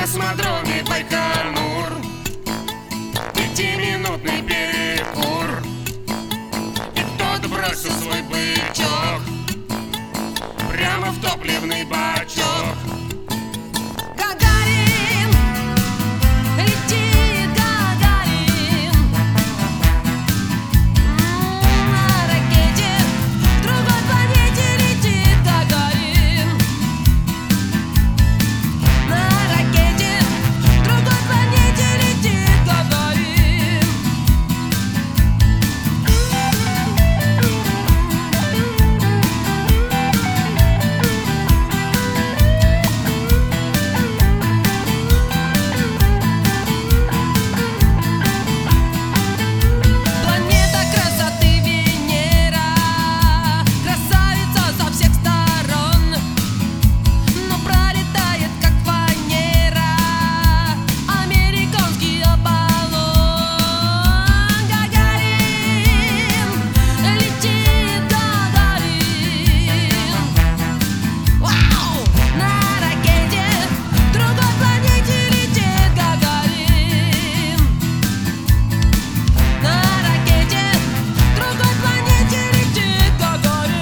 космодроме Байконур. 5-минутный перекур, и кто-то бросил свой бычок прямо в топливный бачок. Гагарин, летит Гагарин на ракете, к другой планете летит Гагарин. На ракете, к другой планете летит Гагарин. Планета красоты Венера, красавица со всех сторон, но пролетает как фанера американский Аполлон. Гагарин, летит Гагарин. Вау! На ракете, к другой планете летит Гагарин. На ракете, к другой планете летит Гагарин.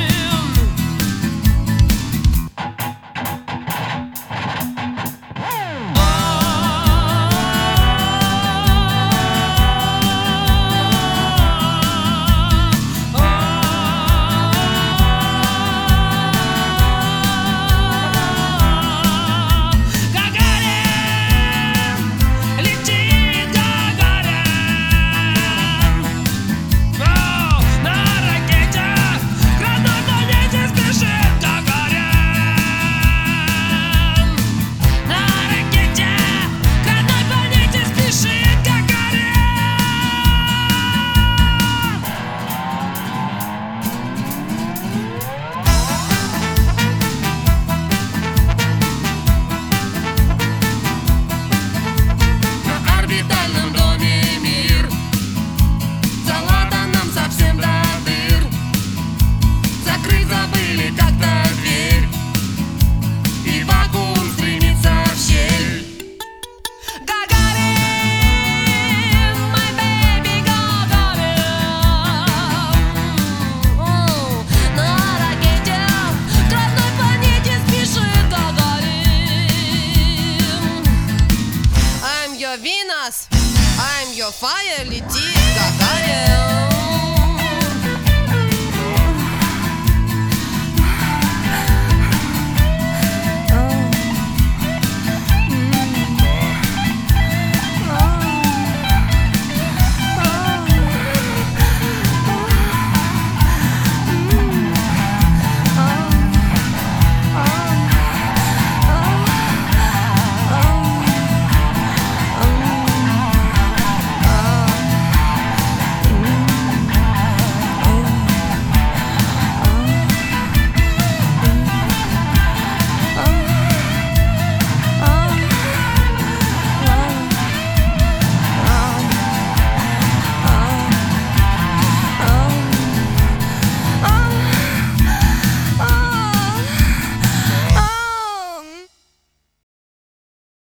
Гагарин, летит Гагарин. На ракете, к родной планете спешит Гагарин. На ракете, к родной планете спешит Гагарин. На орбитальном доме мир залатан нам совсем до дыр. Закрыть забыли как-то дверь, и вакуум стремится в щель. Гагарин, my baby Гагарин. На ракете, к родной планете спешит Гагарин. I'm your Venus, I'm your fire, летит Гагарин.